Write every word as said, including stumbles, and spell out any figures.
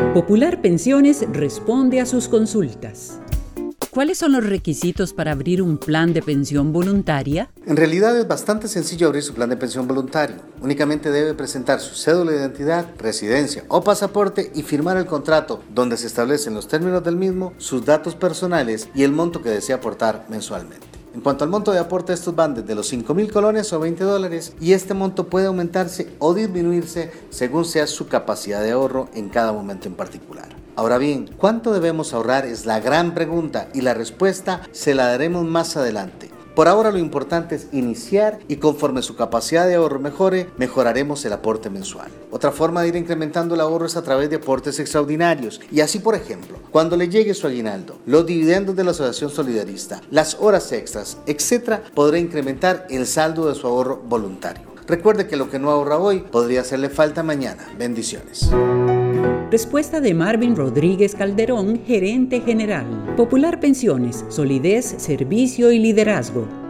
Popular Pensiones responde a sus consultas. ¿Cuáles son los requisitos para abrir un plan de pensión voluntaria? En realidad es bastante sencillo abrir su plan de pensión voluntario. Únicamente debe presentar su cédula de identidad, residencia o pasaporte y firmar el contrato donde se establecen los términos del mismo, sus datos personales y el monto que desea aportar mensualmente. En cuanto al monto de aporte, estos van desde los cinco mil colones o veinte dólares y este monto puede aumentarse o disminuirse según sea su capacidad de ahorro en cada momento en particular. Ahora bien, ¿cuánto debemos ahorrar? Es la gran pregunta y la respuesta se la daremos más adelante. Por ahora lo importante es iniciar y conforme su capacidad de ahorro mejore, mejoraremos el aporte mensual. Otra forma de ir incrementando el ahorro es a través de aportes extraordinarios. Y así, por ejemplo, cuando le llegue su aguinaldo, los dividendos de la asociación solidarista, las horas extras, etcétera, podrá incrementar el saldo de su ahorro voluntario. Recuerde que lo que no ahorra hoy podría hacerle falta mañana. Bendiciones. Respuesta de Marvin Rodríguez Calderón, gerente general. Popular Pensiones, solidez, servicio y liderazgo.